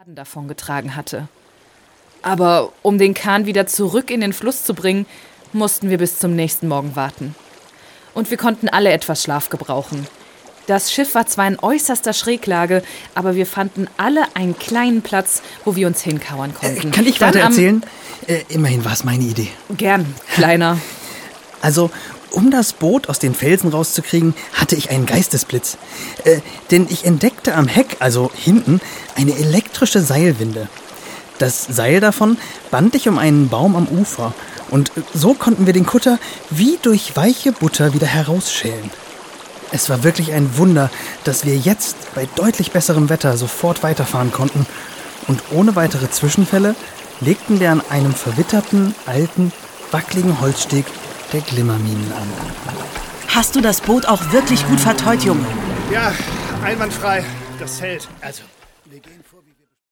davongetragen hatte. Aber um den Kahn wieder zurück in den Fluss zu bringen, mussten wir bis zum nächsten Morgen warten. Und wir konnten alle etwas Schlaf gebrauchen. Das Schiff war zwar in äußerster Schräglage, aber wir fanden alle einen kleinen Platz, wo wir uns hinkauern konnten. Kann ich weiter erzählen? Immerhin war es meine Idee. Gern, Kleiner. Also, um das Boot aus den Felsen rauszukriegen, hatte ich einen Geistesblitz. Denn ich entdeckte am Heck, also hinten, eine elektrische Seilwinde. Das Seil davon band ich um einen Baum am Ufer. Und so konnten wir den Kutter wie durch weiche Butter wieder herausschälen. Es war wirklich ein Wunder, dass wir jetzt bei deutlich besserem Wetter sofort weiterfahren konnten. Und ohne weitere Zwischenfälle legten wir an einem verwitterten, alten, wackeligen Holzsteg der Glimmerminen an. Hast du das Boot auch wirklich gut verteut, Junge? Ja, einwandfrei. Das hält. Also, wir gehen vor.